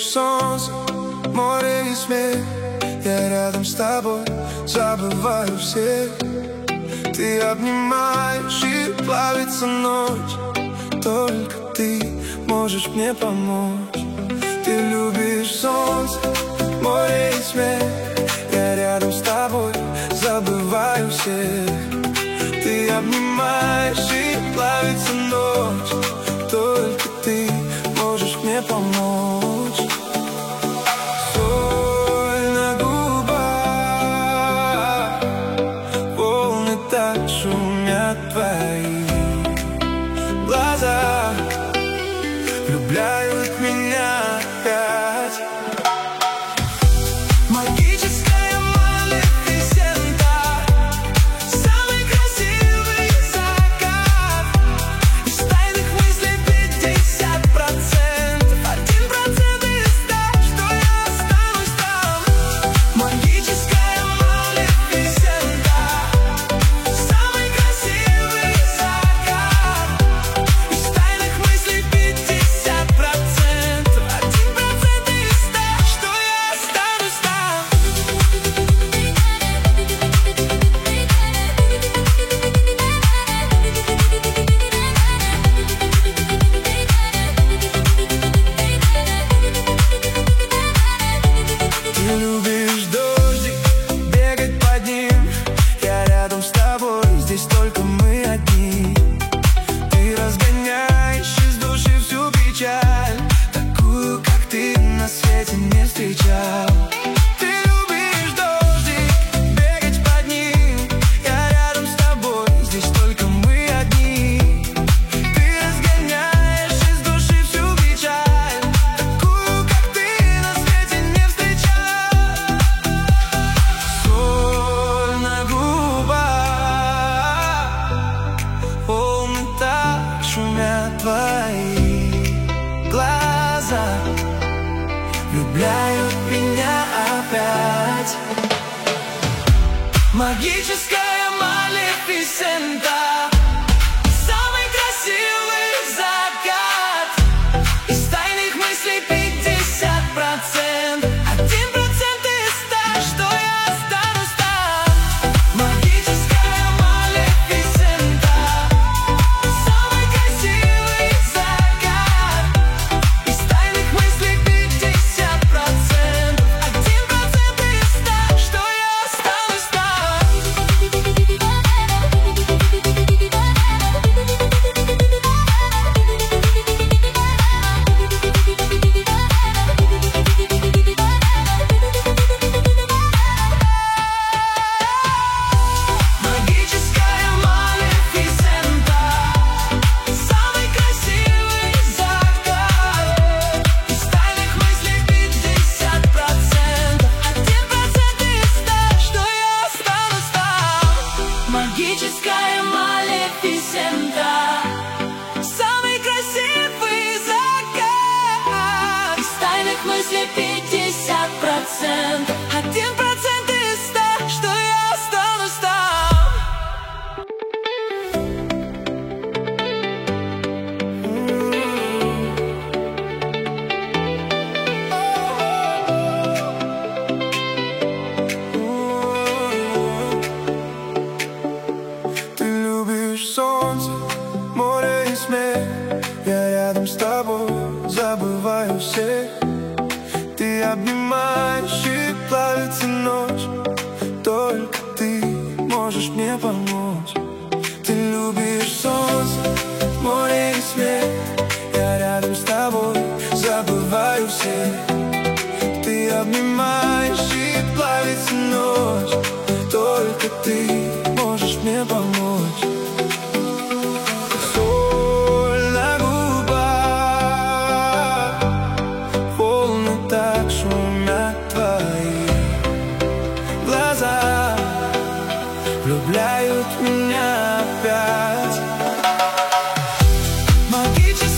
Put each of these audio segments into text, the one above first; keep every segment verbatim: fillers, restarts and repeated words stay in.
солнце, море и смех. Я рядом с тобой, забываю всех. Ты обнимаешь и плавится ночь. Только ты можешь мне помочь. Ты любишь солнце, море и смех. Я рядом с тобой, забываю всех. Ты обнимаешь и плавится ночь. Только ты можешь мне помочь. Соль на губах, волны так шумят твои глаза, влюбляют меня опять. Магическая Малефисента, самый красивый закат. Из тайных мыслей пятьдесят процентов, один процент из ста, что я останусь там. Магическая Малефисента, самый красивый закат. Из тайных мыслей пятьдесят процентов, один процент из ста, что я останусь там. Ты любишь дождик, бегать под ним. Я рядом с тобой, здесь только мы одни. Ты разгоняешь из души всю печаль, такую, как ты на свете не встречал. Ты любишь дождик, бегать под ним. Я рядом с тобой, здесь только мы одни. Ты разгоняешь из души всю печаль, такую, как ты на свете не встречал. Соль на губах, волны так шумят твои глаза, влюбляют меня опять. Магическая Малефисента, самый красивый закат. Из тайных мыслей пятьдесят процентов, один процент из ста, что я останусь там. Магическая Малефисента, самый красивый закат. Из тайных мыслей пятьдесят процентов, один процент из ста, что я останусь там. Магическая Малефисента, самый красивый закат. Из тайных мыслей пятьдесят процентов, один процент из ста, что я останусь там. Магическая Малефисента, самый красивый закат. Из тайных мыслей пятьдесят процентов, один процент из ста, что я останусь там. Ты любишь солнце, море и смех. Я рядом с тобой, забываю всех. Ты обнимаешь и плавится ночь. Только ты можешь мне помочь. Ты любишь солнце, море и смех. Я рядом с тобой, забываю всех. Ты обнимаешь и плавится ночь. Только ты можешь мне помочь. Соль на губах, волны так шумят твои глаза, влюбляют меня опять. Магическая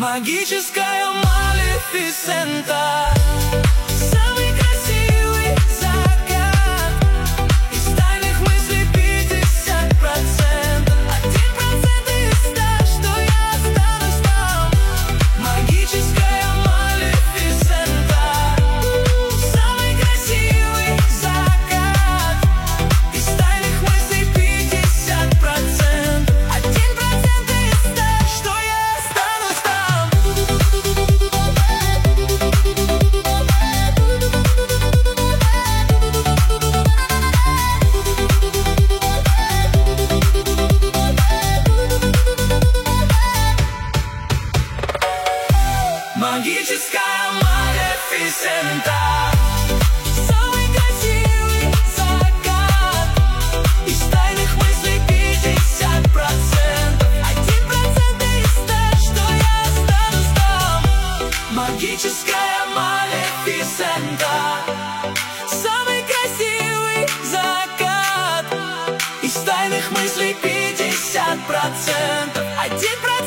Магическая Малефисента. Самый красивый закат. Из тайных мыслей пятьдесят процентов. Один процент из ста, что я останусь там. Магическая Малефисента. Самый красивый закат. Из тайных мыслей пятьдесят процентов. Один процент из ста, что я останусь там. Магическая Малефисента. Самый красивый закат. Из тайных мыслей пятьдесят процентов. Один процент из ста, что я останусь там. Магическая Малефисента. Самый красивый закат. Из тайных мыслей пятьдесят процентов. Один процент